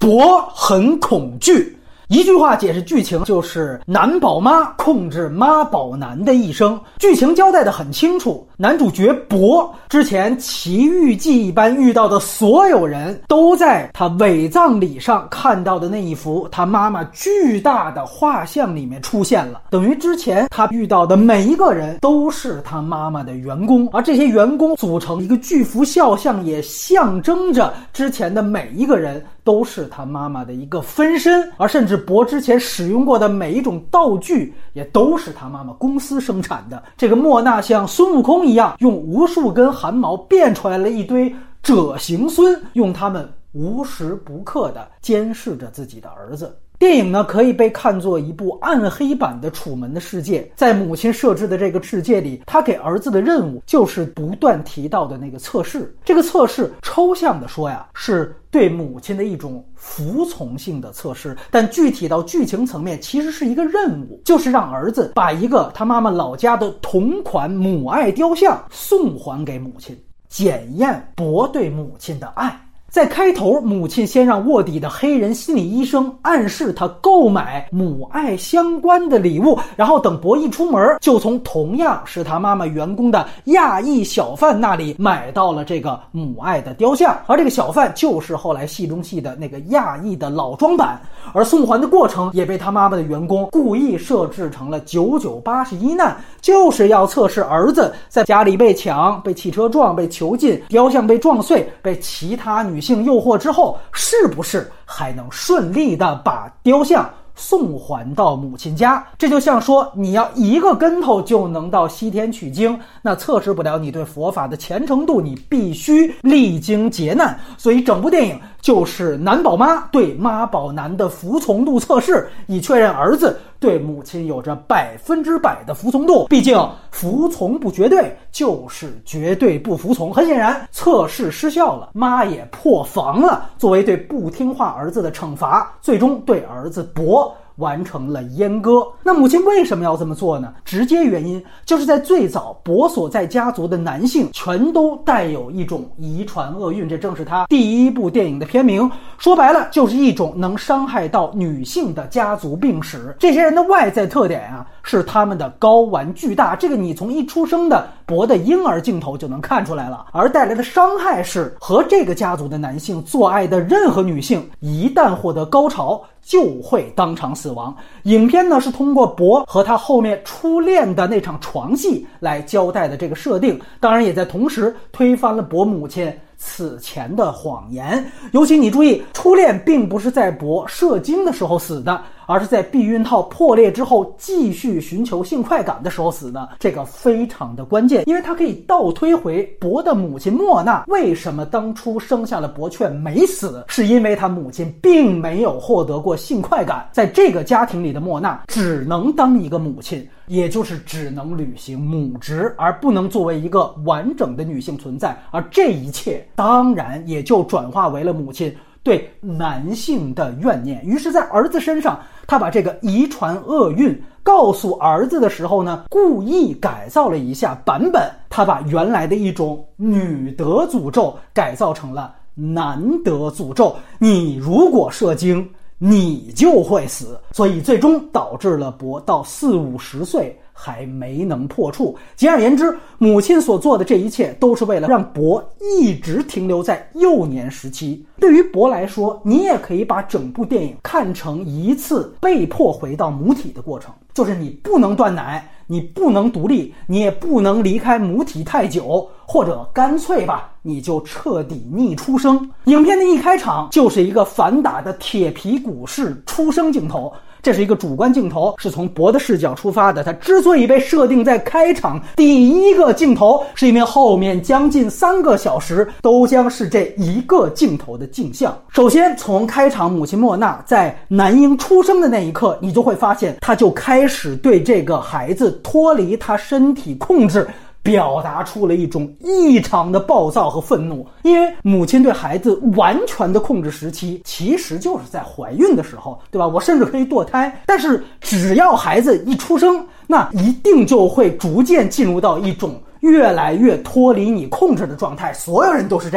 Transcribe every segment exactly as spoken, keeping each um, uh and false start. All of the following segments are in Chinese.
博很恐惧。一句话解释剧情，就是男宝妈控制妈宝男的一生。剧情交代得很清楚，男主角博之前奇遇记一般遇到的所有人，都在他伪葬礼上看到的那一幅他妈妈巨大的画像里面出现了。等于之前他遇到的每一个人都是他妈妈的员工，而这些员工组成一个巨幅肖像，也象征着之前的每一个人都是他妈妈的一个分身，而甚至博之前使用过的每一种道具也都是他妈妈公司生产的。这个莫娜像孙悟空一样，用无数根汗毛变出来了一堆褶形孙，用他们无时不刻地监视着自己的儿子。电影呢，可以被看作一部暗黑版的楚门的世界。在母亲设置的这个世界里，他给儿子的任务就是不断提到的那个测试。这个测试抽象的说呀，是对母亲的一种服从性的测试，但具体到剧情层面，其实是一个任务，就是让儿子把一个他妈妈老家的同款母爱雕像送还给母亲，检验博对母亲的爱。在开头，母亲先让卧底的黑人心理医生暗示他购买母爱相关的礼物，然后等博一出门，就从同样是他妈妈员工的亚裔小贩那里买到了这个母爱的雕像，而这个小贩就是后来戏中戏的那个亚裔的老装版。而送还的过程也被他妈妈的员工故意设置成了九九八十一难，就是要测试儿子在家里被抢、被汽车撞、被囚禁、雕像被撞碎、被其他女性诱惑之后，是不是还能顺利的把雕像送还到母亲家。这就像说你要一个跟头就能到西天取经，那测试不了你对佛法的虔诚度，你必须历经劫难。所以整部电影就是男宝妈对妈宝男的服从度测试，以确认儿子对母亲有着百分之百的服从度。毕竟服从不绝对，就是绝对不服从。很显然测试失效了，妈也破防了。作为对不听话儿子的惩罚，最终对儿子博完成了阉割。那母亲为什么要这么做呢？直接原因就是在最早博所在家族的男性全都带有一种遗传厄运，这正是他第一部电影的片名。说白了就是一种能伤害到女性的家族病史。这些人的外在特点啊，是他们的睾丸巨大，这个你从一出生的博的婴儿镜头就能看出来了。而带来的伤害是，和这个家族的男性做爱的任何女性一旦获得高潮就会当场死亡。影片呢是通过博和他后面初恋的那场床戏来交代的这个设定，当然也在同时推翻了博母亲此前的谎言。尤其你注意，初恋并不是在博射精的时候死的，而是在避孕套破裂之后继续寻求性快感的时候死的。这个非常的关键，因为它可以倒推回博的母亲莫娜为什么当初生下了博却没死，是因为他母亲并没有获得过性快感。在这个家庭里的莫娜只能当一个母亲，也就是只能履行母职，而不能作为一个完整的女性存在。而这一切当然也就转化为了母亲对男性的怨念。于是在儿子身上，他把这个遗传厄运告诉儿子的时候呢，故意改造了一下版本，他把原来的一种女德诅咒改造成了男德诅咒，你如果射精你就会死。所以最终导致了博到四五十岁还没能破处。简而言之，母亲所做的这一切都是为了让博一直停留在幼年时期。对于博来说，你也可以把整部电影看成一次被迫回到母体的过程，就是你不能断奶，你不能独立，你也不能离开母体太久，或者干脆吧，你就彻底逆出生。影片的一开场就是一个反打的铁皮鼓式出生镜头，这是一个主观镜头，是从博的视角出发的。它之所以被设定在开场第一个镜头，是因为后面将近三个小时都将是这一个镜头的镜像。首先从开场母亲莫娜在男婴出生的那一刻，你就会发现她就开始对这个孩子脱离她身体控制表达出了一种异常的暴躁和愤怒。因为母亲对孩子完全的控制时期其实就是在怀孕的时候，对吧？我甚至可以堕胎，但是只要孩子一出生，那一定就会逐渐进入到一种越来越脱离你控制的状态，所有人都是这样。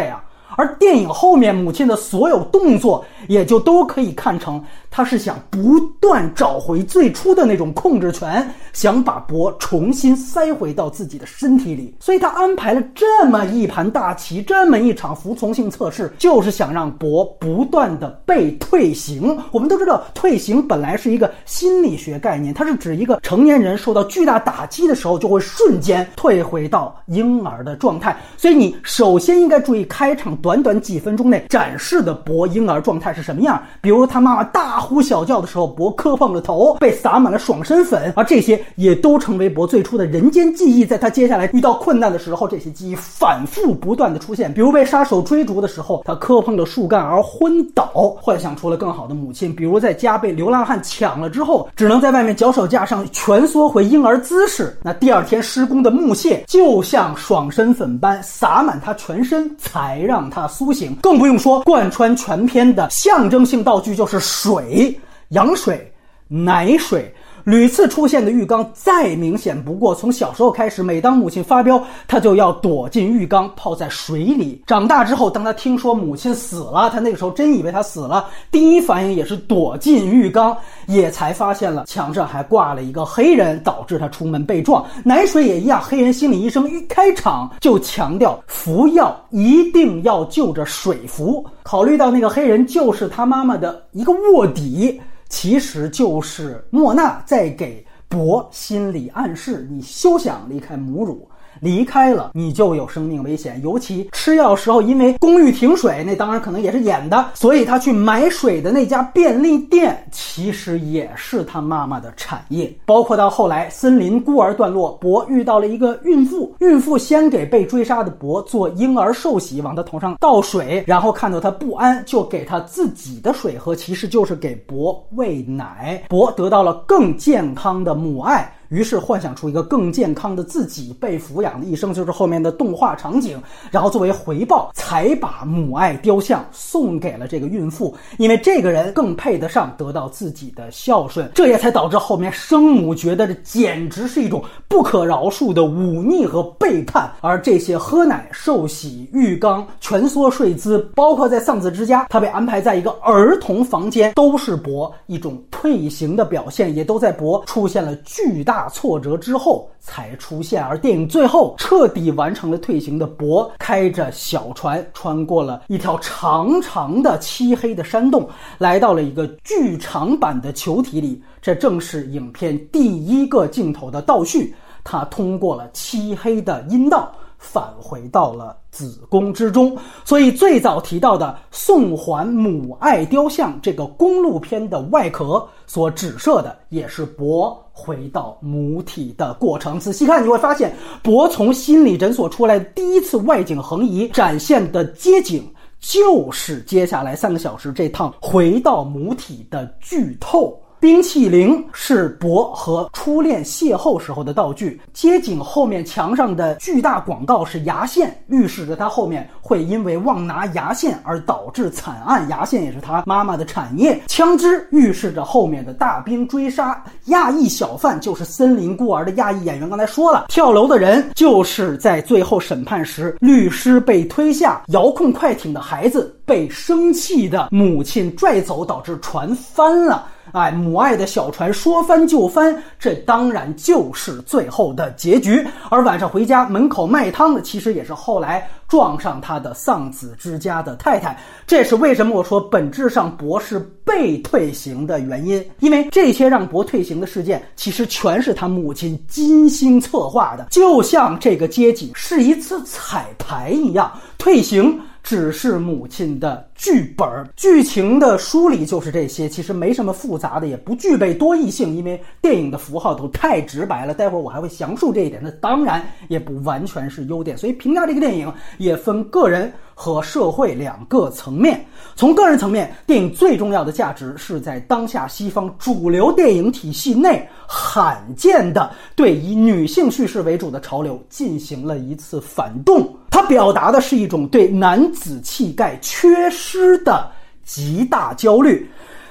而电影后面母亲的所有动作也就都可以看成她是想不断找回最初的那种控制权，想把博重新塞回到自己的身体里。所以她安排了这么一盘大棋，这么一场服从性测试，就是想让博不断的被退行。我们都知道退行本来是一个心理学概念，它是指一个成年人受到巨大打击的时候就会瞬间退回到婴儿的状态。所以你首先应该注意开场短短几分钟内展示的博婴儿状态是什么样。比如他妈妈大呼小叫的时候，博磕碰了头，被撒满了爽身粉，而这些也都成为博最初的人间记忆。在他接下来遇到困难的时候，这些记忆反复不断的出现。比如被杀手追逐的时候，他磕碰了树干而昏倒，幻想出了更好的母亲。比如在家被流浪汉抢了之后，只能在外面脚手架上蜷缩回婴儿姿势，那第二天施工的木屑就像爽身粉般洒满他全身，才让他苏醒。更不用说贯穿全篇的象征性道具就是水，羊水、奶水，屡次出现的浴缸再明显不过。从小时候开始，每当母亲发飙，他就要躲进浴缸泡在水里。长大之后，当他听说母亲死了，他那个时候真以为他死了，第一反应也是躲进浴缸，也才发现了墙上还挂了一个黑人，导致他出门被撞。奶水也一样，黑人心理医生一开场就强调服药一定要就着水服，考虑到那个黑人就是他妈妈的一个卧底，其实就是莫娜在给博心理暗示，你休想离开母乳，离开了你就有生命危险。尤其吃药时候因为公寓停水，那当然可能也是演的，所以他去买水的那家便利店其实也是他妈妈的产业。包括到后来森林孤儿段落，博遇到了一个孕妇，孕妇先给被追杀的博做婴儿受洗，往他头上倒水，然后看到他不安就给他自己的水喝，其实就是给博喂奶。博得到了更健康的母爱，于是幻想出一个更健康的自己，被抚养的一生就是后面的动画场景，然后作为回报才把母爱雕像送给了这个孕妇，因为这个人更配得上得到自己的孝顺。这也才导致后面生母觉得这简直是一种不可饶恕的忤逆和背叛。而这些喝奶、受洗、浴缸、蜷缩睡姿，包括在丧子之家他被安排在一个儿童房间，都是博一种退行的表现，也都在博出现了巨大挫折之后才出现。而电影最后彻底完成了退行的博，开着小船穿过了一条长长的漆黑的山洞，来到了一个剧场版的球体里。这正是影片第一个镜头的倒叙，他通过了漆黑的阴道返回到了子宫之中。所以最早提到的送还母爱雕像这个公路片的外壳所指涉的也是博回到母体的过程。仔细看你会发现，博从心理诊所出来的第一次外景横移展现的街景，就是接下来三个小时这趟回到母体的剧透。冰淇淋是博和初恋邂逅时候的道具，街景后面墙上的巨大广告是牙线，预示着他后面会因为忘拿牙线而导致惨案，牙线也是他妈妈的产业。枪支预示着后面的大兵追杀，亚裔小贩就是森林孤儿的亚裔演员，刚才说了，跳楼的人就是在最后审判时律师被推下，遥控快艇的孩子被生气的母亲拽走，导致船翻了。哎，母爱的小船说翻就翻，这当然就是最后的结局。而晚上回家门口卖汤的，其实也是后来撞上他的丧子之家的太太。这也是为什么我说本质上博是被退行的原因，因为这些让博退行的事件其实全是他母亲精心策划的，就像这个街景是一次彩排一样，退行只是母亲的剧本。剧情的梳理就是这些，其实没什么复杂的，也不具备多义性，因为电影的符号都太直白了，待会儿我还会详述这一点，那当然也不完全是优点。所以评价这个电影也分个人和社会两个层面。从个人层面，电影最重要的价值是在当下西方主流电影体系内罕见的对以女性叙事为主的潮流进行了一次反动。它表达的是一种对男子气概缺失的极大焦虑。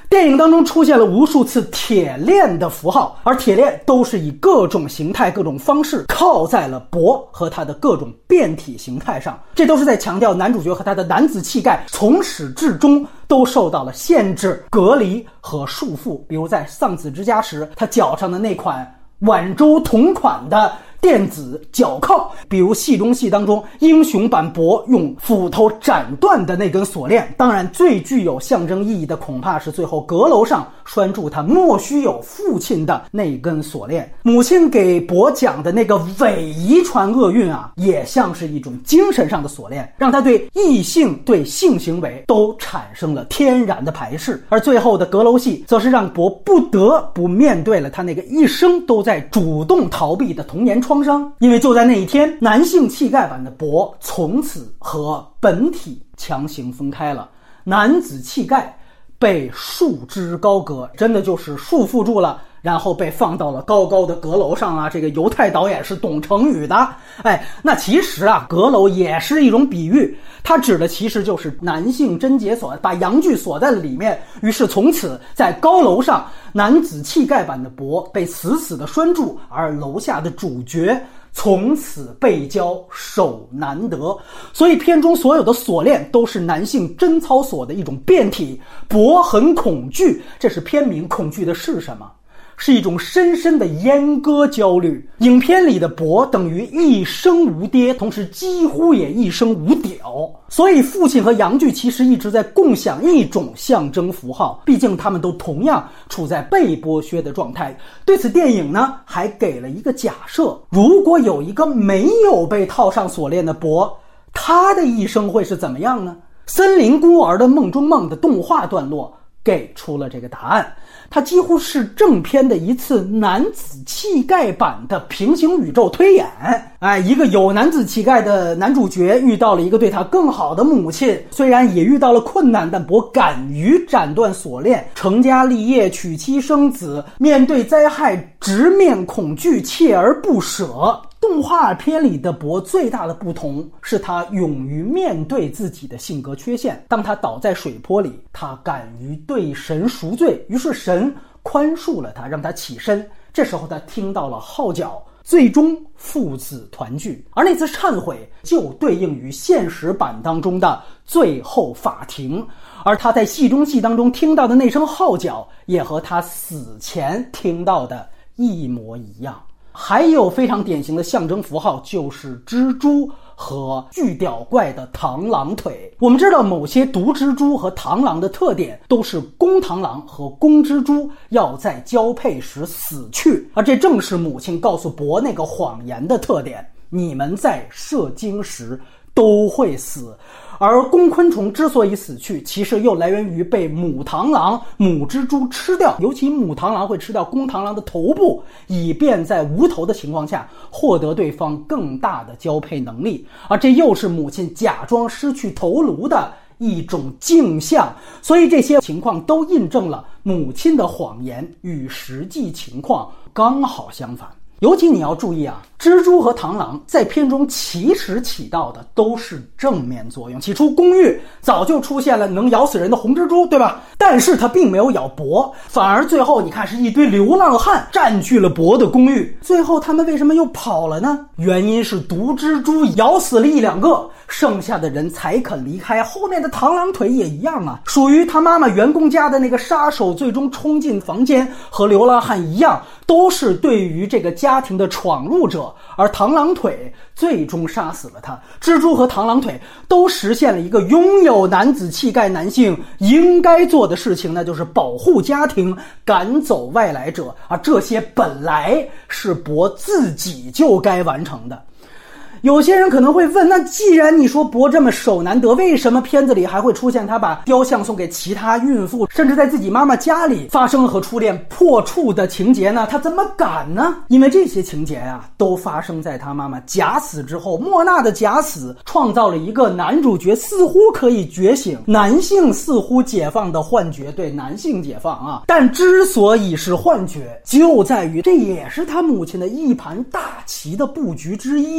电影当中出现了无数次铁链的符号，而铁链都是以各种形态各种方式靠在了帛和他的各种变体形态上，这都是在强调男主角和他的男子气概从始至终都受到了限制、隔离和束缚。比如在丧子之家时，他脚上的那款晚周同款的电子脚铐，比如戏中戏当中英雄版帛用斧头斩断的那根锁链。当然最具有象征意义的恐怕是最后阁楼上拴住他莫须有父亲的那根锁链。母亲给帛讲的那个伪遗传厄运啊，也像是一种精神上的锁链，让他对异性对性行为都产生了天然的排斥。而最后的阁楼戏则是让帛不得不面对了他那个一生都在主动逃避的童年创伤。因为就在那一天，男性气概版的帛从此和本体强行分开了，男子气概被束之高阁，真的就是束缚住了，然后被放到了高高的阁楼上啊。这个犹太导演是懂成语的，哎，那其实啊，阁楼也是一种比喻，它指的其实就是男性贞洁锁，把阳具锁在了里面。于是从此在高楼上，男子气概版的帛被死死的拴住，而楼下的主角从此被教手难得。所以片中所有的锁链都是男性贞操锁的一种变体。帛很恐惧，这是片名，恐惧的是什么？是一种深深的阉割焦虑。影片里的帛等于一生无爹，同时几乎也一生无屌。所以父亲和阳具其实一直在共享一种象征符号，毕竟他们都同样处在被剥削的状态。对此电影呢，还给了一个假设，如果有一个没有被套上锁链的帛，他的一生会是怎么样呢？森林孤儿的梦中梦的动画段落给出了这个答案。它几乎是正片的一次男子气概版的平行宇宙推演。哎，一个有男子气概的男主角遇到了一个对他更好的母亲，虽然也遇到了困难，但帛敢于斩断锁链，成家立业，娶妻生子，面对灾害直面恐惧，锲而不舍。动画片里的帛最大的不同是他勇于面对自己的性格缺陷。当他倒在水泊里，他敢于对神赎罪，于是神宽恕了他，让他起身。这时候他听到了号角，最终父子团聚。而那次忏悔就对应于现实版当中的最后法庭，而他在戏中戏当中听到的那声号角也和他死前听到的一模一样。还有非常典型的象征符号，就是蜘蛛和巨屌怪的螳螂腿。我们知道某些毒蜘蛛和螳螂的特点都是公螳螂和公蜘蛛要在交配时死去，而这正是母亲告诉帛那个谎言的特点，你们在射精时都会死。而公昆虫之所以死去，其实又来源于被母螳螂、母蜘蛛吃掉，尤其母螳螂会吃掉公螳螂的头部，以便在无头的情况下获得对方更大的交配能力。而这又是母亲假装失去头颅的一种镜像。所以这些情况都印证了母亲的谎言与实际情况刚好相反。尤其你要注意啊，蜘蛛和螳螂在片中其实起到的都是正面作用。起初公寓早就出现了能咬死人的红蜘蛛，对吧？但是它并没有咬帛，反而最后你看是一堆流浪汉占据了帛的公寓。最后他们为什么又跑了呢？原因是毒蜘蛛咬死了一两个，剩下的人才肯离开。后面的螳螂腿也一样啊，属于他妈妈员工家的那个杀手最终冲进房间，和流浪汉一样，都是对于这个家庭的闯入者，而螳螂腿最终杀死了他。蜘蛛和螳螂腿都实现了一个拥有男子气概男性应该做的事情，那就是保护家庭，赶走外来者。而这些本来是帛自己就该完成的。有些人可能会问，那既然你说帛这么手难得，为什么片子里还会出现他把雕像送给其他孕妇，甚至在自己妈妈家里发生了和初恋破处的情节呢？他怎么敢呢？因为这些情节啊，都发生在他妈妈假死之后。莫娜的假死创造了一个男主角似乎可以觉醒，男性似乎解放的幻觉，对男性解放啊。但之所以是幻觉，就在于这也是他母亲的一盘大棋的布局之一啊。所以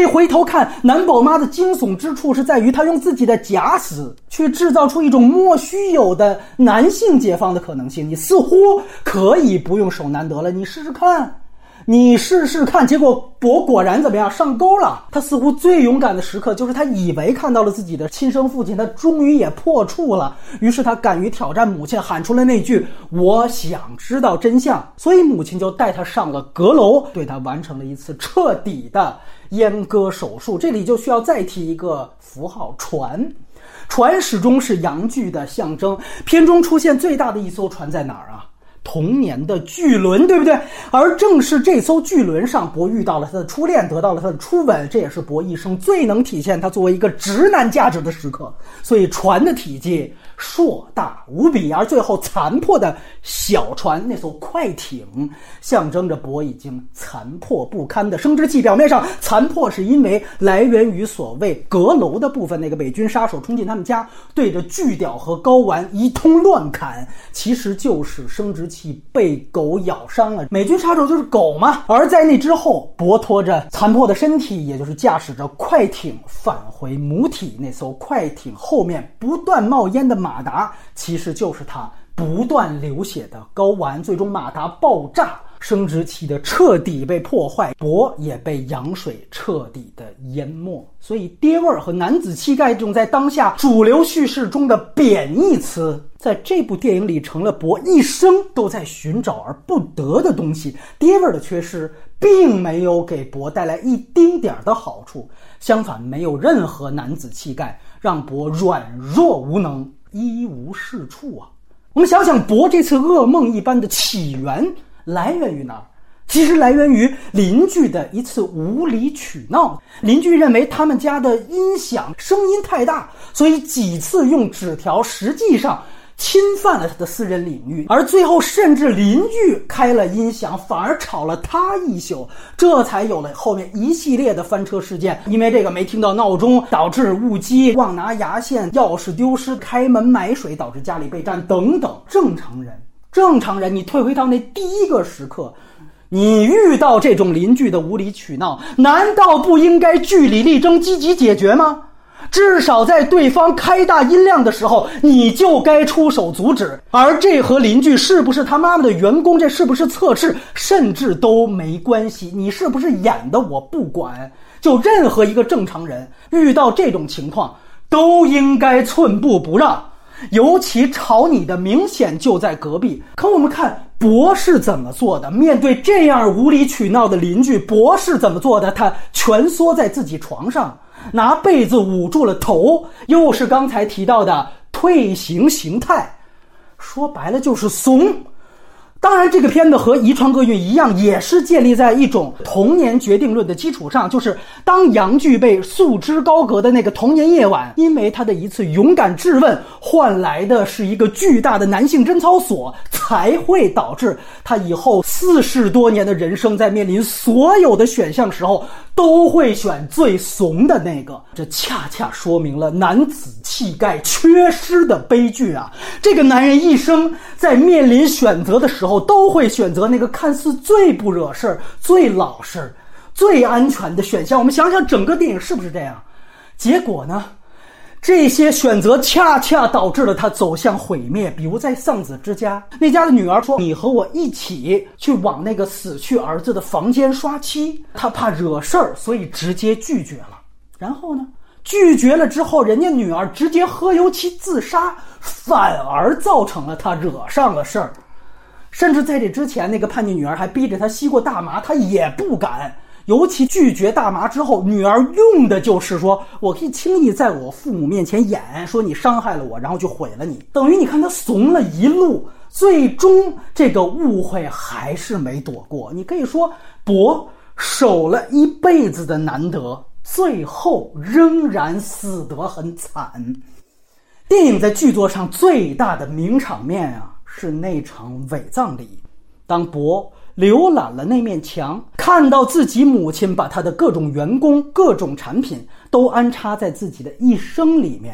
以回头看，南宝妈的惊悚之处是在于她用自己的假死去制造出一种莫须有的男性解放的可能性。你似乎可以不用守难得了，你试试看。你试试看，结果博果然怎么样？上钩了。他似乎最勇敢的时刻就是他以为看到了自己的亲生父亲，他终于也破处了。于是他敢于挑战母亲，喊出了那句我想知道真相。所以母亲就带他上了阁楼，对他完成了一次彻底的阉割手术。这里就需要再提一个符号，船。船始终是阳具的象征。片中出现最大的一艘船在哪儿啊？童年的巨轮，对不对？而正是这艘巨轮上，博遇到了他的初恋，得到了他的初吻，这也是博一生最能体现他作为一个直男价值的时刻。所以船的体积硕大无比，而最后残破的小船，那艘快艇，象征着博已经残破不堪的生殖器。表面上残破是因为来源于所谓阁楼的部分，那个美军杀手冲进他们家，对着巨屌和睾丸一通乱砍，其实就是生殖器被狗咬伤了。美军杀手就是狗嘛。而在那之后，博拖着残破的身体，也就是驾驶着快艇返回母体，那艘快艇后面不断冒烟的马达，其实就是他不断流血的睾丸。最终马达爆炸，生殖器的彻底被破坏，博也被羊水彻底的淹没。所以爹味儿和男子气概这种在当下主流叙事中的贬义词，在这部电影里成了博一生都在寻找而不得的东西。爹味儿的缺失并没有给博带来一丁点的好处，相反，没有任何男子气概，让博软弱无能，一无是处啊。我们想想博这次噩梦一般的起源来源于哪儿？其实来源于邻居的一次无理取闹。邻居认为他们家的音响声音太大，所以几次用纸条实际上侵犯了他的私人领域，而最后甚至邻居开了音响，反而吵了他一宿，这才有了后面一系列的翻车事件。因为这个没听到闹钟，导致误机，忘拿牙线，钥匙丢失，开门买水，导致家里被占等等。正常人正常人你退回到那第一个时刻，你遇到这种邻居的无理取闹，难道不应该据理力争，积极解决吗？至少在对方开大音量的时候，你就该出手阻止。而这和邻居是不是他妈妈的员工，这是不是测试，甚至都没关系。你是不是演的我不管，就任何一个正常人遇到这种情况都应该寸步不让，尤其吵你的明显就在隔壁。可我们看博是怎么做的，面对这样无理取闹的邻居，博是怎么做的？他蜷缩在自己床上，拿被子捂住了头，又是刚才提到的退行形态，说白了就是怂。当然这个片子和遗传厄运一样，也是建立在一种童年决定论的基础上，就是当杨具被束之高阁的那个童年夜晚，因为他的一次勇敢质问换来的是一个巨大的男性贞操锁，才会导致他以后四十多年的人生在面临所有的选项时候都会选最怂的那个。这恰恰说明了男子气概缺失的悲剧啊！这个男人一生在面临选择的时候都会选择那个看似最不惹事、最老实、最安全的选项。我们想想整个电影是不是这样？结果呢，这些选择恰恰导致了他走向毁灭。比如在丧子之家，那家的女儿说，你和我一起去往那个死去儿子的房间刷漆，他怕惹事儿，所以直接拒绝了。然后呢，拒绝了之后，人家女儿直接喝油漆自杀，反而造成了他惹上了事儿。甚至在这之前，那个叛逆女儿还逼着他吸过大麻，他也不敢。尤其拒绝大麻之后，女儿用的就是说，我可以轻易在我父母面前演说你伤害了我，然后就毁了你。等于你看他怂了一路，最终这个误会还是没躲过。你可以说博守了一辈子的难得，最后仍然死得很惨。电影在剧作上最大的名场面啊，是那场伪葬礼。当博浏览了那面墙，看到自己母亲把他的各种员工、各种产品都安插在自己的一生里面，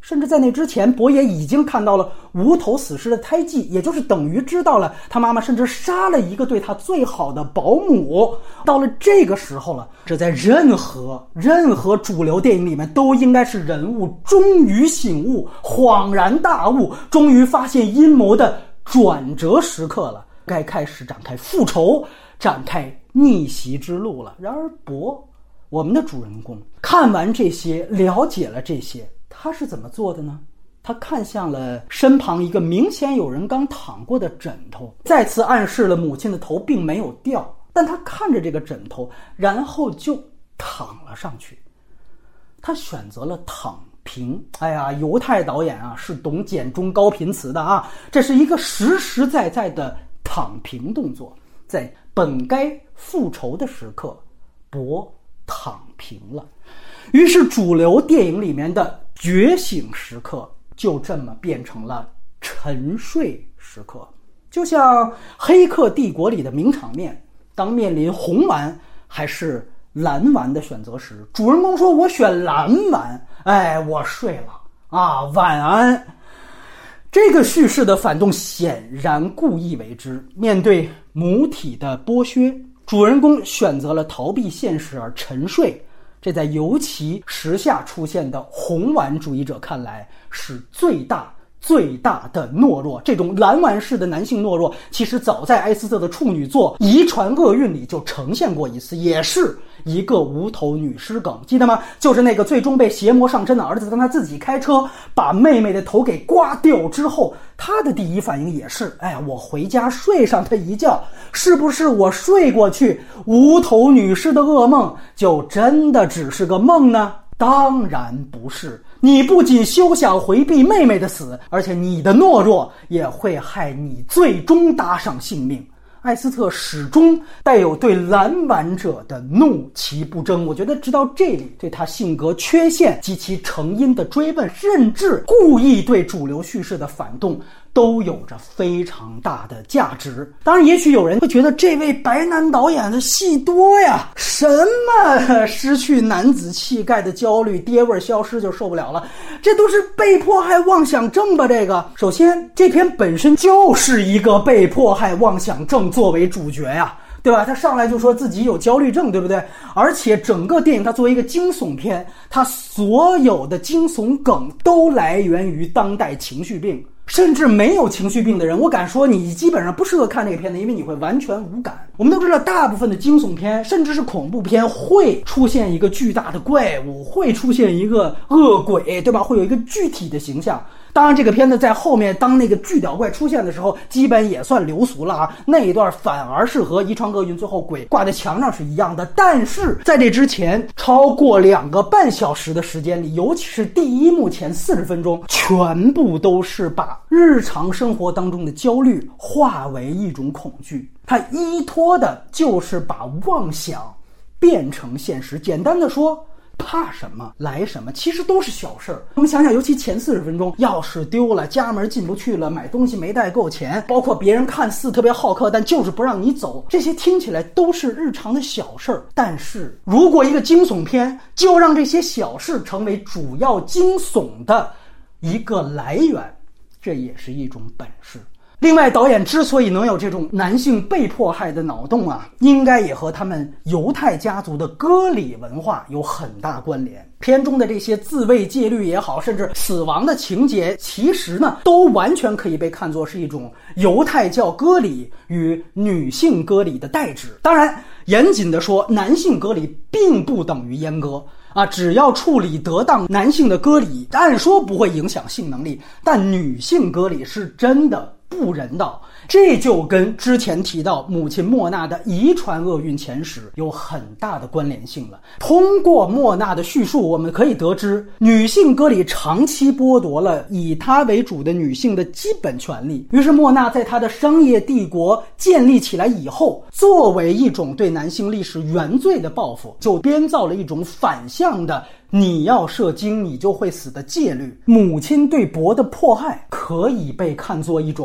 甚至在那之前，伯也已经看到了无头死尸的胎记，也就是等于知道了他妈妈甚至杀了一个对他最好的保姆。到了这个时候了，这在任何任何主流电影里面都应该是人物终于醒悟、恍然大悟、终于发现阴谋的转折时刻了，该开始展开复仇、展开逆袭之路了。然而伯，我们的主人公看完这些，了解了这些，他是怎么做的呢？他看向了身旁一个明显有人刚躺过的枕头，再次暗示了母亲的头并没有掉，但他看着这个枕头，然后就躺了上去。他选择了躺平。哎呀，犹太导演啊是懂简中高频词的啊，这是一个实实在在的躺平动作。在本该复仇的时刻，伯躺平了。于是主流电影里面的觉醒时刻就这么变成了沉睡时刻。就像《黑客帝国》里的名场面，当面临红丸还是蓝丸的选择时，主人公说我选蓝丸，哎，我睡了啊，晚安。这个叙事的反动显然故意为之。面对母体的剥削，主人公选择了逃避现实而沉睡，这在尤其时下出现的红丸主义者看来是最大最大的懦弱。这种蓝丸式的男性懦弱，其实早在埃斯特的处女作《遗传厄运》里就呈现过一次，也是一个无头女尸梗，记得吗？就是那个最终被邪魔上身的儿子，当他自己开车把妹妹的头给刮掉之后，他的第一反应也是，哎呀，我回家睡上他一觉，是不是我睡过去无头女尸的噩梦就真的只是个梦呢？当然不是。你不仅休想回避妹妹的死，而且你的懦弱也会害你最终搭上性命。艾斯特始终带有对蓝丸者的怒其不争，我觉得直到这里，对他性格缺陷及其成因的追问，甚至故意对主流叙事的反动，都有着非常大的价值。当然也许有人会觉得这位白男导演的戏多呀，什么失去男子气概的焦虑，爹味消失就受不了了，这都是被迫害妄想症吧。这个首先这篇本身就是一个被迫害妄想症作为主角呀，对吧？他上来就说自己有焦虑症，对不对？而且整个电影它作为一个惊悚片，它所有的惊悚梗都来源于当代情绪病。甚至没有情绪病的人，我敢说你基本上不适合看这个片子，因为你会完全无感。我们都知道大部分的惊悚片甚至是恐怖片会出现一个巨大的怪物，会出现一个恶鬼，对吧？会有一个具体的形象。当然这个片子在后面当那个巨屌怪出现的时候基本也算流俗了啊，那一段反而是和遗传厄运最后鬼挂在墙上是一样的。但是在这之前超过两个半小时的时间里，尤其是第一幕前四十分钟，全部都是把日常生活当中的焦虑化为一种恐惧，它依托的就是把妄想变成现实。简单的说，怕什么来什么，其实都是小事儿。我们想想，尤其前四十分钟，钥匙丢了，家门进不去了，买东西没带够钱，包括别人看似特别好客，但就是不让你走，这些听起来都是日常的小事儿。但是如果一个惊悚片就让这些小事成为主要惊悚的一个来源，这也是一种本事。另外，导演之所以能有这种男性被迫害的脑洞啊，应该也和他们犹太家族的割礼文化有很大关联。片中的这些自卫戒律也好，甚至死亡的情节，其实呢，都完全可以被看作是一种犹太教割礼与女性割礼的代指。当然，严谨的说，男性割礼并不等于阉割。啊，只要处理得当，男性的割礼按说不会影响性能力，但女性割礼是真的不人道。这就跟之前提到母亲莫娜的遗传厄运前史有很大的关联性了。通过莫娜的叙述，我们可以得知，女性割礼长期剥夺了以她为主的女性的基本权利。于是莫娜在她的商业帝国建立起来以后，作为一种对男性历史原罪的报复，就编造了一种反向的你要射精你就会死的戒律。母亲对伯的迫害可以被看作一种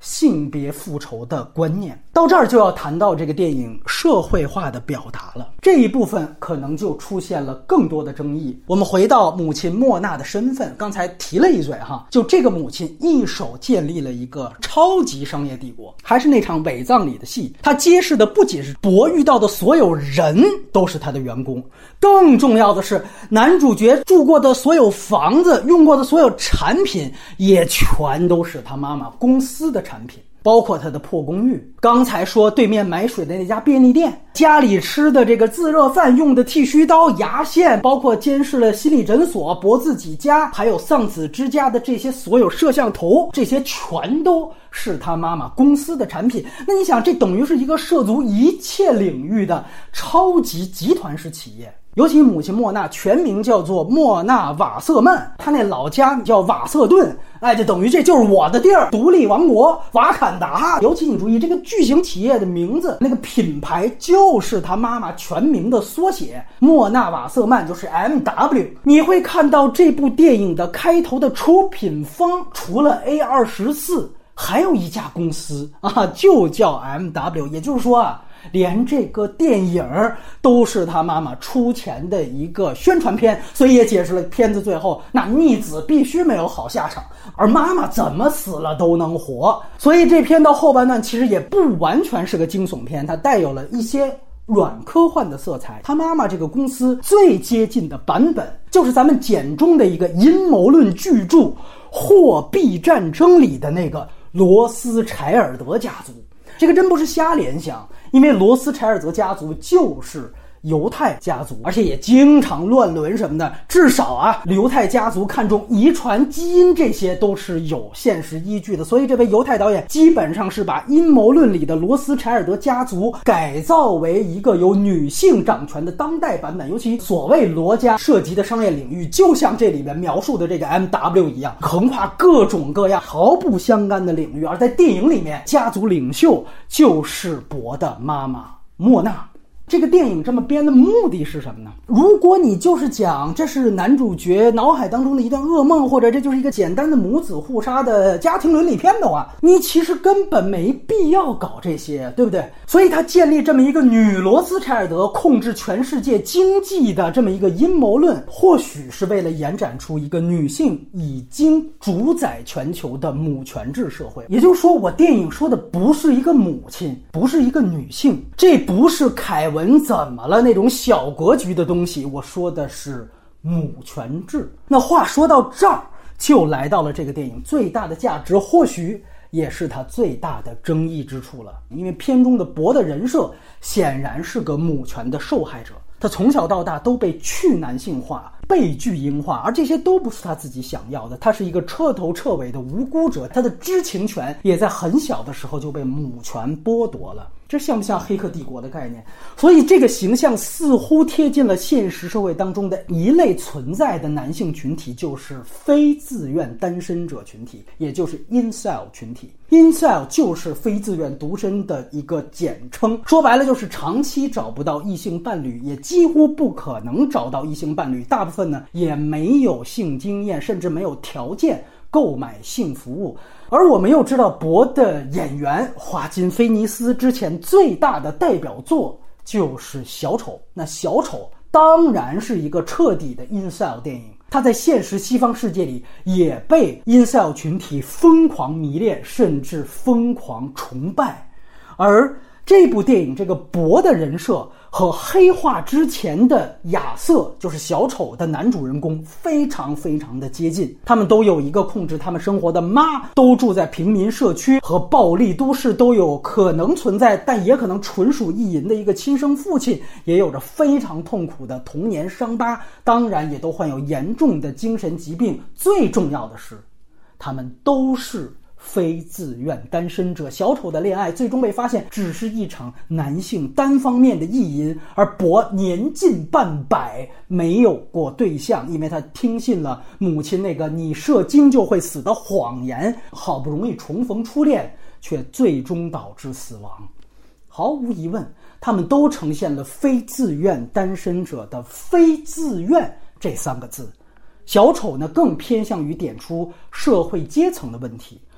性别复仇的观念。到这儿就要谈到这个电影社会化的表达了，这一部分可能就出现了更多的争议。我们回到母亲莫娜的身份，刚才提了一嘴哈，就这个母亲一手建立了一个超级商业帝国。还是那场伪葬礼的戏，他揭示的不仅是博遇到的所有人都是他的员工，更重要的是男主角住过的所有房子、用过的所有产品也全都是他妈妈公司的产品，包括他的破公寓，刚才说对面买水的那家便利店，家里吃的这个自热饭用的剃须刀、牙线，包括监视了心理诊所、博自己家，还有丧子之家的这些所有摄像头，这些全都是他妈妈公司的产品。那你想，这等于是一个涉足一切领域的超级集团式企业。尤其母亲莫娜全名叫做莫娜瓦瑟曼，她那老家叫瓦瑟顿，哎，就等于这就是我的地儿，独立王国瓦坎达。尤其你注意这个巨型企业的名字，那个品牌就是她妈妈全名的缩写，莫娜瓦瑟曼就是 M W。 你会看到这部电影的开头的出品方除了 A 二十四还有一家公司啊，就叫 M W。 也就是说啊，连这个电影都是他妈妈出钱的一个宣传片，所以也解释了片子最后那逆子必须没有好下场，而妈妈怎么死了都能活。所以这片到后半段其实也不完全是个惊悚片，它带有了一些软科幻的色彩。他妈妈这个公司最接近的版本就是咱们简中的一个阴谋论巨著《货币战争》里的那个罗斯柴尔德家族。这个真不是瞎联想，因为罗斯柴尔德家族就是犹太家族，而且也经常乱伦什么的，至少啊，犹太家族看重遗传基因，这些都是有现实依据的。所以这位犹太导演基本上是把阴谋论里的罗斯柴尔德家族改造为一个由女性掌权的当代版本。尤其所谓罗家涉及的商业领域，就像这里面描述的这个 M W 一样，横跨各种各样毫不相干的领域。而在电影里面，家族领袖就是博的妈妈莫娜。这个电影这么编的目的是什么呢？如果你就是讲这是男主角脑海当中的一段噩梦，或者这就是一个简单的母子互杀的家庭伦理片的话，你其实根本没必要搞这些，对不对？所以他建立这么一个女罗斯柴尔德控制全世界经济的这么一个阴谋论，或许是为了延展出一个女性已经主宰全球的母权制社会。也就是说，我电影说的不是一个母亲，不是一个女性，这不是凯文怎么了那种小格局的东西，我说的是母权制。那话说到这儿，就来到了这个电影最大的价值，或许也是它最大的争议之处了。因为片中的博的人设显然是个母权的受害者，他从小到大都被去男性化、被巨婴化，而这些都不是他自己想要的。他是一个彻头彻尾的无辜者，他的知情权也在很小的时候就被母权剥夺了。这像不像黑客帝国的概念？所以这个形象似乎贴近了现实社会当中的一类存在的男性群体，就是非自愿单身者群体，也就是 incel 群体。incel 就是非自愿独身的一个简称，说白了就是长期找不到异性伴侣，也几乎不可能找到异性伴侣，大部分呢也没有性经验，甚至没有条件购买性服务。而我们又知道博的演员华金菲尼斯之前最大的代表作就是小丑，那小丑当然是一个彻底的 incel 电影，他在现实西方世界里也被 incel 群体疯狂迷恋，甚至疯狂崇拜。而这部电影这个博的人设和黑化之前的亚瑟，就是小丑的男主人公，非常非常的接近。他们都有一个控制他们生活的妈，都住在平民社区和暴力都市都有可能存在，但也可能纯属意淫的一个亲生父亲，也有着非常痛苦的童年伤疤，当然也都患有严重的精神疾病。最重要的是，他们都是非自愿单身者。小丑的恋爱最终被发现只是一场男性单方面的意淫，而博年近半百，没有过对象，因为他听信了母亲那个你射精就会死的谎言，好不容易重逢初恋，却最终导致死亡。毫无疑问，他们都呈现了非自愿单身者的非自愿这三个字。小丑呢，更偏向于点出社会阶层的问题。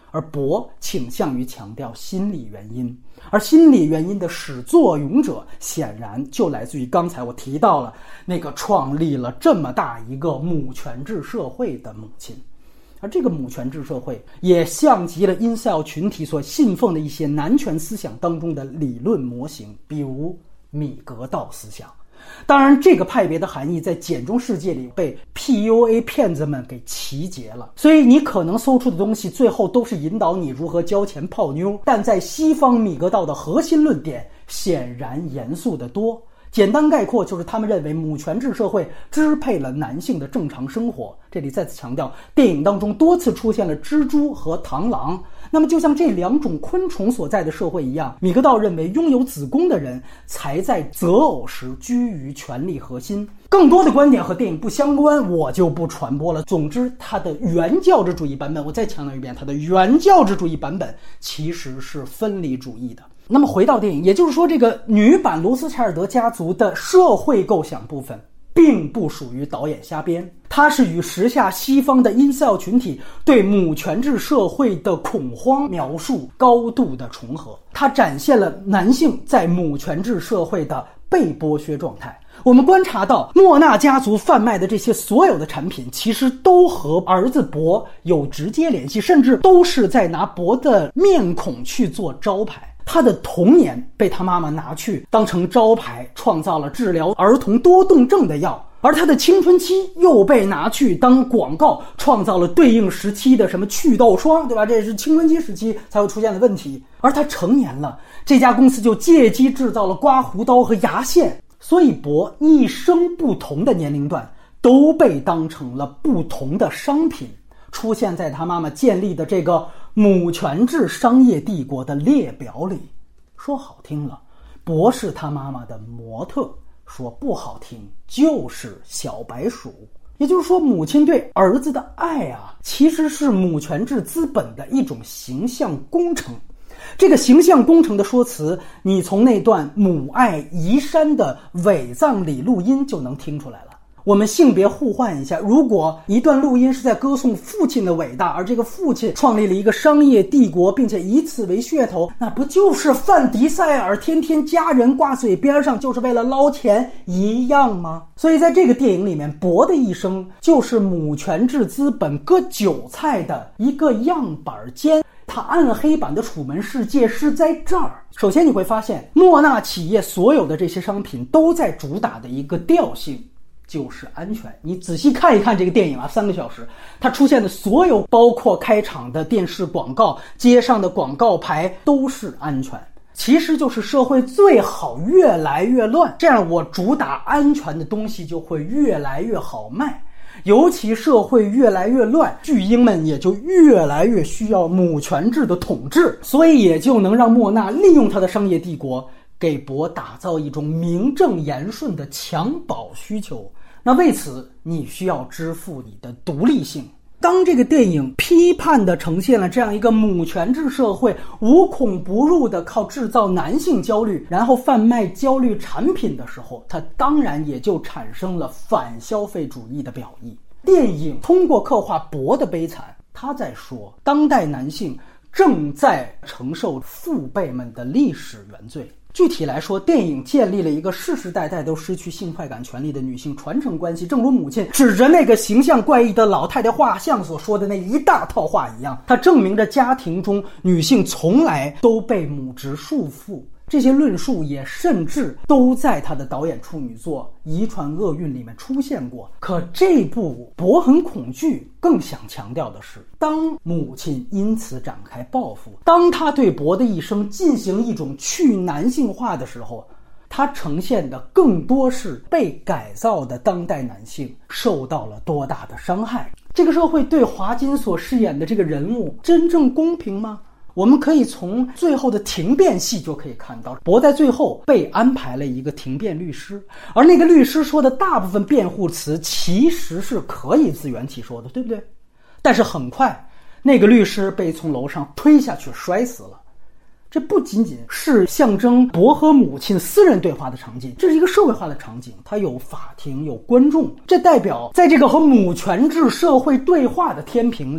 而博倾向于强调心理原因，而心理原因的始作俑者显然就来自于刚才我提到了那个创立了这么大一个母权制社会的母亲。而这个母权制社会也像极了 incel 群体所信奉的一些男权思想当中的理论模型，比如米格道思想。当然这个派别的含义在简中世界里被 P U A 骗子们给奇劫了，所以你可能搜出的东西最后都是引导你如何交钱泡妞，但在西方米格道的核心论点显然严肃得多。简单概括就是他们认为母权制社会支配了男性的正常生活。这里再次强调，电影当中多次出现了蜘蛛和螳螂，那么就像这两种昆虫所在的社会一样，米格道认为拥有子宫的人才在择偶时居于权力核心。更多的观点和电影不相关，我就不传播了。总之，它的原教旨主义版本，我再强调一遍，它的原教旨主义版本其实是分离主义的。那么回到电影，也就是说这个女版罗斯柴尔德家族的社会构想部分并不属于导演瞎编，它是与时下西方的 incel 群体对母权制社会的恐慌描述高度的重合。它展现了男性在母权制社会的被剥削状态。我们观察到莫纳家族贩卖的这些所有的产品其实都和儿子博有直接联系，甚至都是在拿博的面孔去做招牌。他的童年被他妈妈拿去当成招牌，创造了治疗儿童多动症的药，而他的青春期又被拿去当广告，创造了对应时期的什么祛痘霜，对吧？这是青春期时期才会出现的问题。而他成年了，这家公司就借机制造了刮胡刀和牙线，所以博一生不同的年龄段都被当成了不同的商品，出现在他妈妈建立的这个母权制商业帝国的列表里。说好听了，博是他妈妈的模特；说不好听，就是小白鼠。也就是说，母亲对儿子的爱啊，其实是母权制资本的一种形象工程。这个形象工程的说辞，你从那段母爱移山的伪葬礼录音就能听出来了。我们性别互换一下，如果一段录音是在歌颂父亲的伟大，而这个父亲创立了一个商业帝国，并且以此为噱头，那不就是范迪塞尔天天家人挂嘴边上就是为了捞钱一样吗？所以在这个电影里面，博的一生就是母权制资本割韭菜的一个样板间。它暗黑版的楚门世界是在这儿。首先你会发现，莫纳企业所有的这些商品都在主打的一个调性，就是安全。你仔细看一看这个电影啊，三个小时，它出现的所有包括开场的电视广告、街上的广告牌都是安全。其实就是社会最好越来越乱，这样我主打安全的东西就会越来越好卖。尤其社会越来越乱，巨婴们也就越来越需要母权制的统治，所以也就能让莫纳利用他的商业帝国给博打造一种名正言顺的襁褓需求。那为此你需要支付你的独立性。当这个电影批判地呈现了这样一个母权制社会无孔不入地靠制造男性焦虑然后贩卖焦虑产品的时候，它当然也就产生了反消费主义的表意。电影通过刻画博的悲惨，他在说当代男性正在承受父辈们的历史原罪。具体来说，电影建立了一个世世代代都失去性快感权利的女性传承关系，正如母亲指着那个形象怪异的老太太画像所说的那一大套话一样，它证明着家庭中女性从来都被母职束缚。这些论述也甚至都在他的导演处女作《遗传厄运》里面出现过。可这部《博很恐惧》更想强调的是，当母亲因此展开报复，当他对博的一生进行一种去男性化的时候，他呈现的更多是被改造的当代男性受到了多大的伤害。这个社会对华金所饰演的这个人物真正公平吗？我们可以从最后的庭辩戏就可以看到，博在最后被安排了一个庭辩律师，而那个律师说的大部分辩护词其实是可以自圆其说的，对不对？但是很快那个律师被从楼上推下去摔死了。这不仅仅是象征博和母亲私人对话的场景，这是一个社会化的场景，它有法庭，有观众，这代表在这个和母权制社会对话的天平里，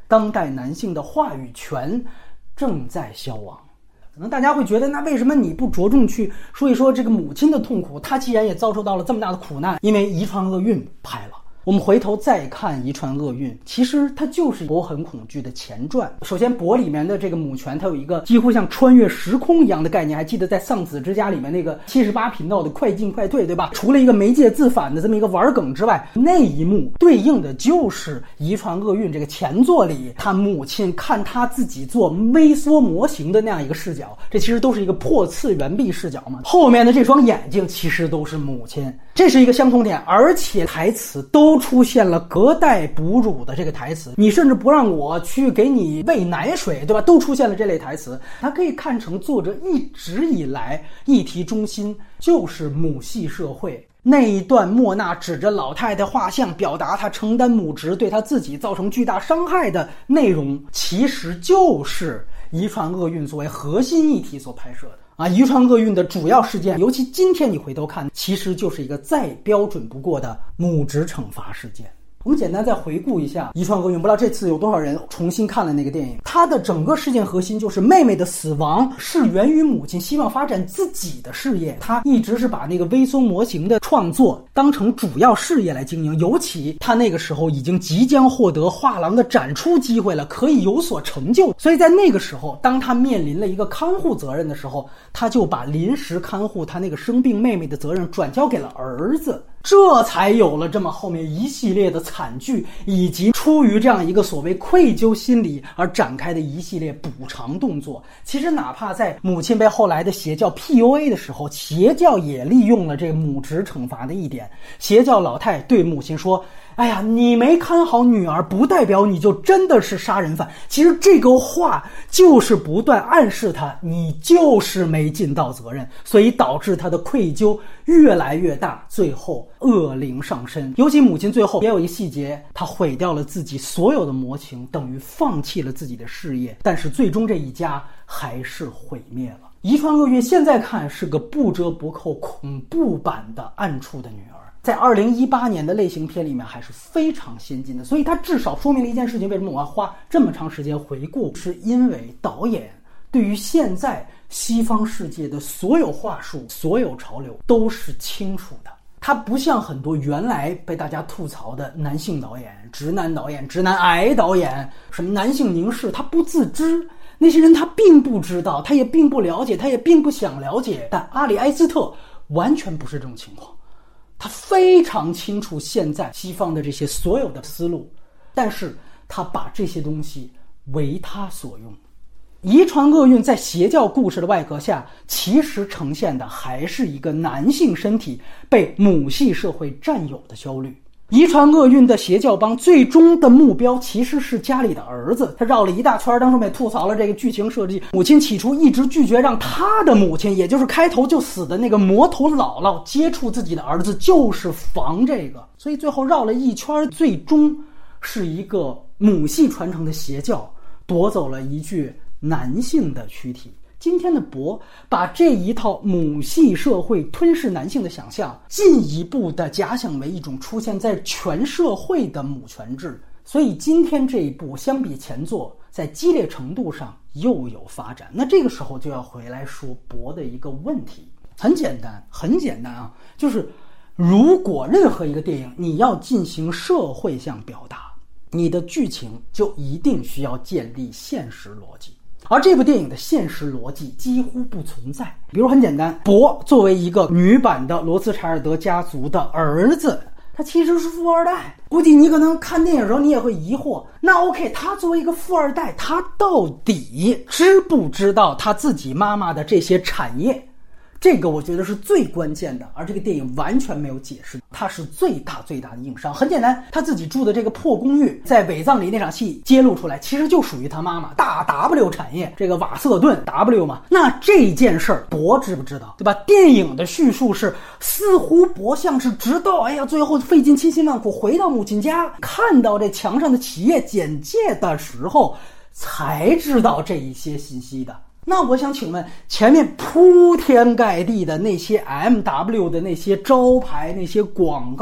当代男性的话语权正在消亡。可能大家会觉得，那为什么你不着重去说一说这个母亲的痛苦？她既然也遭受到了这么大的苦难，因为遗传厄运拍了。我们回头再看遗传厄运，其实它就是《博很恐惧》的前传。首先，博里面的这个母权，它有一个几乎像穿越时空一样的概念。还记得在丧子之家里面那个七十八频道的快进快退，对吧？除了一个媒介自反的这么一个玩梗之外，那一幕对应的就是遗传厄运这个前作里他母亲看他自己做微缩模型的那样一个视角。这其实都是一个破次元壁视角嘛。后面的这双眼睛其实都是母亲，这是一个相同点，而且台词都出现了隔代哺乳的这个台词，你甚至不让我去给你喂奶水，对吧？都出现了这类台词。它可以看成作者一直以来议题中心就是母系社会。那一段莫娜指着老太太画像表达她承担母职对她自己造成巨大伤害的内容，其实就是遗传厄运作为核心议题所拍摄的。啊，遗传厄运的主要事件，尤其今天你回头看，其实就是一个再标准不过的母职惩罚事件。我们简单再回顾一下遗传厄运，不知道这次有多少人重新看了那个电影。它的整个事件核心就是妹妹的死亡是源于母亲希望发展自己的事业，她一直是把那个微缩模型的创作当成主要事业来经营，尤其她那个时候已经即将获得画廊的展出机会了，可以有所成就。所以在那个时候，当她面临了一个看护责任的时候，她就把临时看护她那个生病妹妹的责任转交给了儿子。这才有了这么后面一系列的惨剧，以及出于这样一个所谓愧疚心理而展开的一系列补偿动作。其实哪怕在母亲被后来的邪教 P U A 的时候，邪教也利用了这个母职惩罚的一点。邪教老太对母亲说，哎呀，你没看好女儿不代表你就真的是杀人犯。其实这个话就是不断暗示她你就是没尽到责任，所以导致她的愧疚越来越大，最后恶灵上身。尤其母亲最后也有一个细节，她毁掉了自己所有的模型，等于放弃了自己的事业，但是最终这一家还是毁灭了。遗传厄运现在看是个不折不扣恐怖版的暗处的女儿，在二零一八年的类型片里面还是非常先进的，所以它至少说明了一件事情。为什么我要花这么长时间回顾，是因为导演对于现在西方世界的所有话术、所有潮流都是清楚的。他不像很多原来被大家吐槽的男性导演、直男导演、直男癌导演，什么男性凝视，他不自知，那些人他并不知道，他也并不了解，他也并不想了解。但阿里埃斯特完全不是这种情况，他非常清楚现在西方的这些所有的思路，但是他把这些东西为他所用。遗传厄运在邪教故事的外壳下，其实呈现的还是一个男性身体被母系社会占有的焦虑。遗传厄运的邪教帮最终的目标其实是家里的儿子，他绕了一大圈。当时我们也吐槽了这个剧情设计，母亲起初一直拒绝让他的母亲，也就是开头就死的那个魔头姥姥接触自己的儿子，就是防这个。所以最后绕了一圈，最终是一个母系传承的邪教夺走了一具男性的躯体。今天的博把这一套母系社会吞噬男性的想象进一步的假想为一种出现在全社会的母权制，所以今天这一部相比前作在激烈程度上又有发展。那这个时候就要回来说博的一个问题，很简单很简单啊，就是如果任何一个电影你要进行社会向表达，你的剧情就一定需要建立现实逻辑，而这部电影的现实逻辑几乎不存在。比如很简单，博作为一个女版的罗斯柴尔德家族的儿子，他其实是富二代。估计你可能看电影的时候你也会疑惑，那 OK， 他作为一个富二代，他到底知不知道他自己妈妈的这些产业？这个我觉得是最关键的，而这个电影完全没有解释，它是最大最大的硬伤。很简单，他自己住的这个破公寓，在伪葬礼那场戏揭露出来，其实就属于他妈妈大 W 产业，这个瓦瑟顿 W 嘛。那这件事儿博知不知道，对吧？电影的叙述是似乎博像是直到哎呀最后费尽千辛万苦回到母亲家，看到这墙上的企业简介的时候才知道这一些信息的。那我想请问，前面铺天盖地的那些 M W 的那些招牌、那些广告，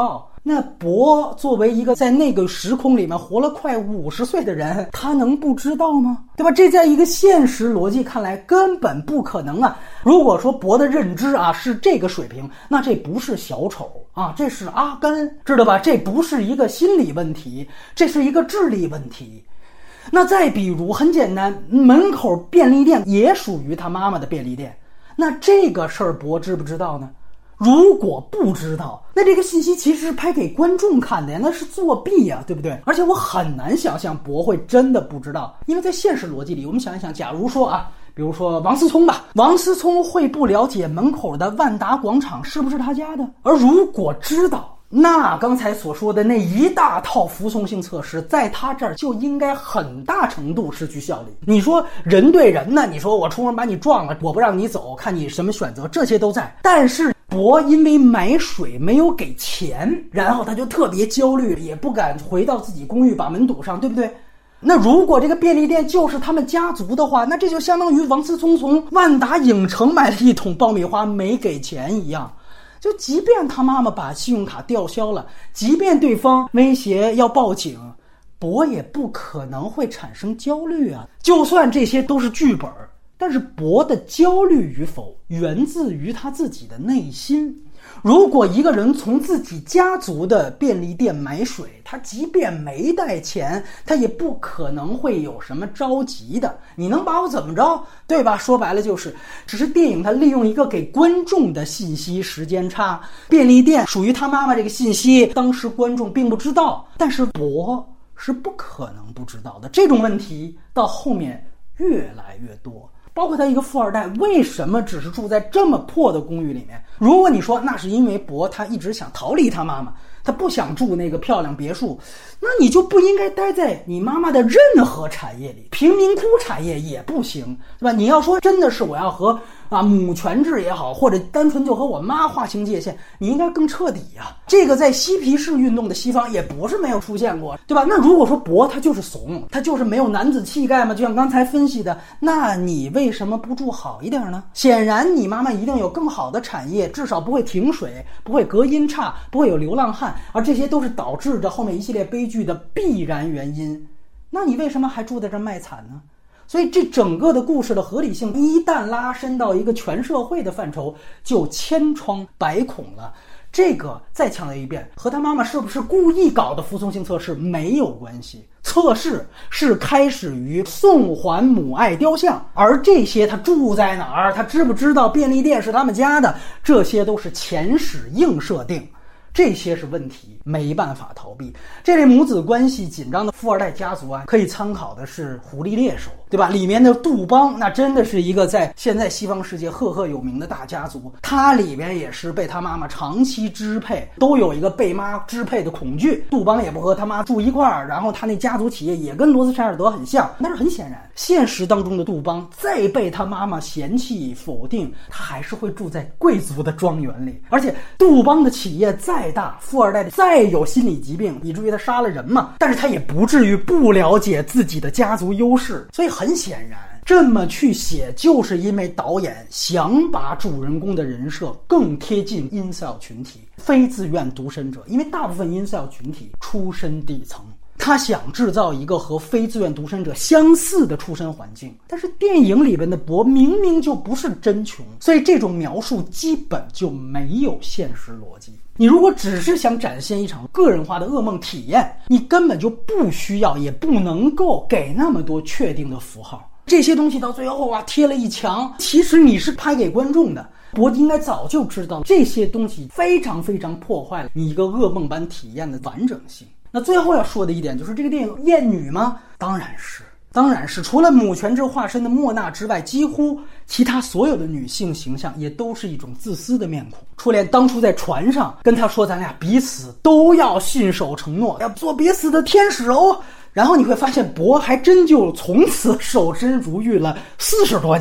那博作为一个在那个时空里面活了快五十岁的人，他能不知道吗？对吧？这在一个现实逻辑看来根本不可能啊！如果说博的认知啊是这个水平，那这不是小丑啊，这是阿甘，知道吧？这不是一个心理问题，这是一个智力问题。那再比如很简单，门口便利店也属于他妈妈的便利店，那这个事儿博知不知道呢？如果不知道，那这个信息其实是拍给观众看的呀，那是作弊呀，对不对？而且我很难想象博会真的不知道，因为在现实逻辑里，我们想一想，假如说啊，比如说王思聪吧，王思聪会不了解门口的万达广场是不是他家的？而如果知道，那刚才所说的那一大套服从性测试，在他这儿就应该很大程度失去效力。你说人对人呢？你说我出门把你撞了，我不让你走，看你什么选择，这些都在。但是博因为买水没有给钱，然后他就特别焦虑，也不敢回到自己公寓把门堵上，对不对？那如果这个便利店就是他们家族的话，那这就相当于王思聪从万达影城买了一桶爆米花没给钱一样。就即便他妈妈把信用卡吊销了，即便对方威胁要报警，博也不可能会产生焦虑啊。就算这些都是剧本，但是博的焦虑与否源自于他自己的内心。如果一个人从自己家族的便利店买水，他即便没带钱，他也不可能会有什么着急的。你能把我怎么着？对吧？说白了就是，只是电影它利用一个给观众的信息时间差，便利店属于他妈妈这个信息，当时观众并不知道，但是博是不可能不知道的。这种问题到后面越来越多。包括他一个富二代为什么只是住在这么破的公寓里面？如果你说那是因为博他一直想逃离他妈妈，他不想住那个漂亮别墅，那你就不应该待在你妈妈的任何产业里，贫民窟产业也不行，对吧？你要说真的是我要和啊母权制也好，或者单纯就和我妈划清界限，你应该更彻底呀。这个在嬉皮士运动的西方也不是没有出现过，对吧？那如果说博他就是怂，他就是没有男子气概嘛，就像刚才分析的，那你为什么不住好一点呢？显然你妈妈一定有更好的产业，至少不会停水，不会隔音差，不会有流浪汉，而这些都是导致着后面一系列悲剧的必然原因。那你为什么还住在这卖惨呢？所以这整个的故事的合理性一旦拉伸到一个全社会的范畴，就千疮百孔了。这个再强调一遍，和他妈妈是不是故意搞的服从性测试没有关系。测试是开始于送还母爱雕像，而这些他住在哪儿，他知不知道便利店是他们家的，这些都是前史硬设定。这些是问题，没办法逃避。这类母子关系紧张的富二代家族啊，可以参考的是《狐狸猎手》，对吧？里面的杜邦那真的是一个在现在西方世界赫赫有名的大家族，他里面也是被他妈妈长期支配，都有一个被妈支配的恐惧。杜邦也不和他妈住一块儿，然后他那家族企业也跟罗斯柴尔德很像。但是很显然，现实当中的杜邦再被他妈妈嫌弃否定，他还是会住在贵族的庄园里。而且杜邦的企业再大，富二代的再有心理疾病以至于他杀了人嘛，但是他也不至于不了解自己的家族优势。所以很显然这么去写，就是因为导演想把主人公的人设更贴近 incel 群体，非自愿独身者。因为大部分 incel 群体出身底层，他想制造一个和非自愿独身者相似的出身环境，但是电影里边的博明明就不是真穷，所以这种描述基本就没有现实逻辑。你如果只是想展现一场个人化的噩梦体验，你根本就不需要也不能够给那么多确定的符号。这些东西到最后啊贴了一墙，其实你是拍给观众的。博应该早就知道这些东西非常非常破坏了你一个噩梦般体验的完整性。那最后要说的一点就是，这个电影厌女吗？当然是当然是除了母权制化身的莫娜之外，几乎其他所有的女性形象也都是一种自私的面孔。初恋当初在船上跟他说，咱俩彼此都要信守承诺，要做彼此的天使哦。然后你会发现博还真就从此守身如玉了四十多年，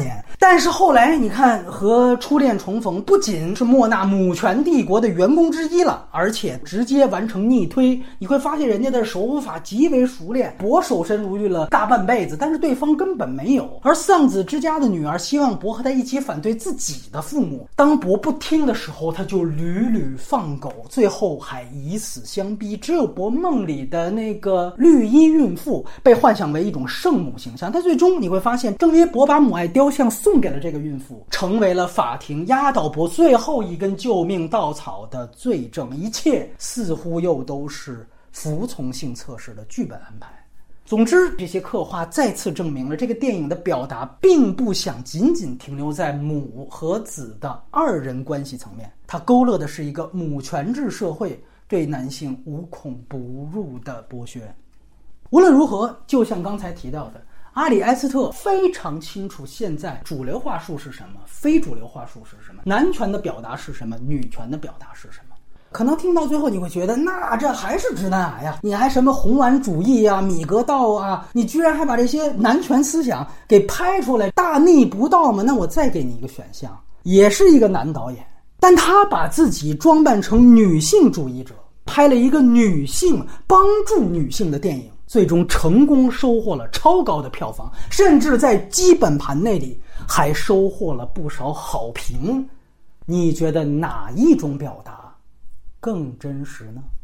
但是后来你看和初恋重逢，不仅是莫纳母权帝国的员工之一了，而且直接完成逆推。你会发现人家的手法极为熟练，博守身如玉了大半辈子，但是对方根本没有。而丧子之家的女儿希望博和他一起反对自己的父母，当博不听的时候，他就屡屡放狗，最后还以死相逼。只有博梦里的那个绿衣孕妇被幻想为一种圣母形象，但最终你会发现，正因为博把母爱雕像送给了这个孕妇，成为了法庭压倒博最后一根救命稻草的罪证，一切似乎又都是服从性测试的剧本安排。总之，这些刻画再次证明了这个电影的表达并不想仅仅停留在母和子的二人关系层面，它勾勒的是一个母权制社会对男性无孔不入的剥削。无论如何，就像刚才提到的，阿里埃斯特非常清楚现在主流话术是什么，非主流话术是什么，男权的表达是什么，女权的表达是什么。可能听到最后你会觉得，那这还是直男癌呀，你还什么红丸主义啊，米格道啊，你居然还把这些男权思想给拍出来，大逆不道吗？那我再给你一个选项，也是一个男导演，但他把自己装扮成女性主义者，拍了一个女性帮助女性的电影，最终成功收获了超高的票房，甚至在基本盘那里还收获了不少好评。你觉得哪一种表达更真实呢？